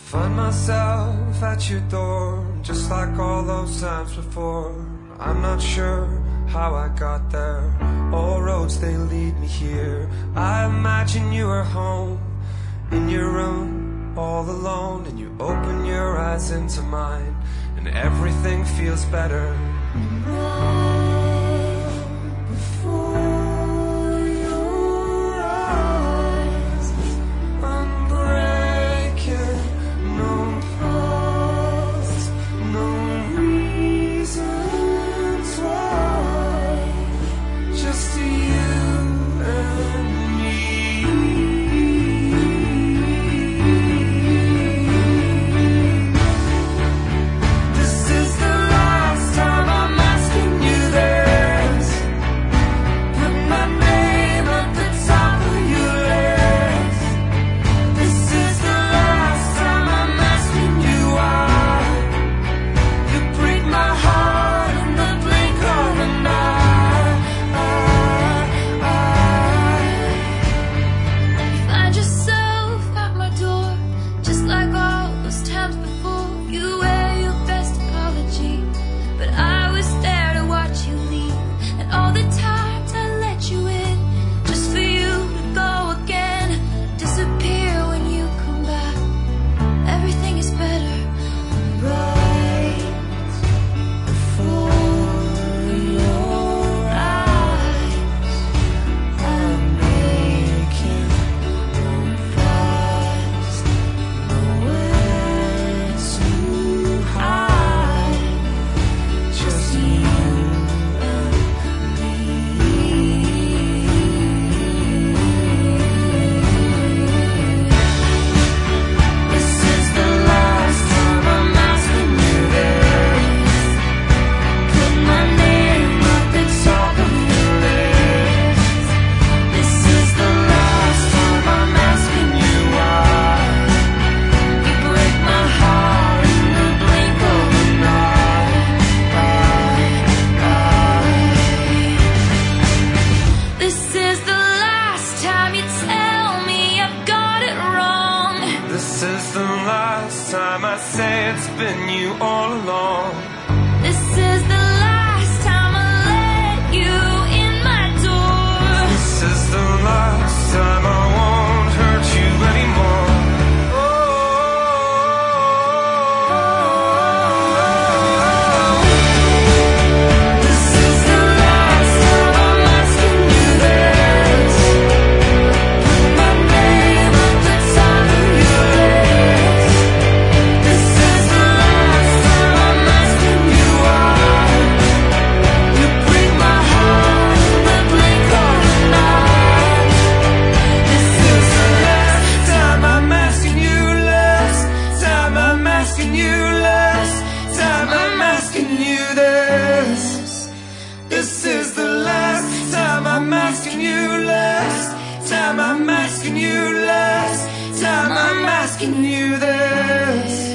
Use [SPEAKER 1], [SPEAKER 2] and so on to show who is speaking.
[SPEAKER 1] Find myself at your door, just like all those times before. I'm not sure how I got there. All roads, they lead me here. I imagine you are home, in your room, all alone, and you open your eyes into mine, and everything feels better. This is the last time I say it's been you all along.
[SPEAKER 2] This is the last time I let you in my door.
[SPEAKER 1] This is the last time I won't hurt you anymore. This is the last time I'm asking you, last time I'm asking you, last time I'm asking you this.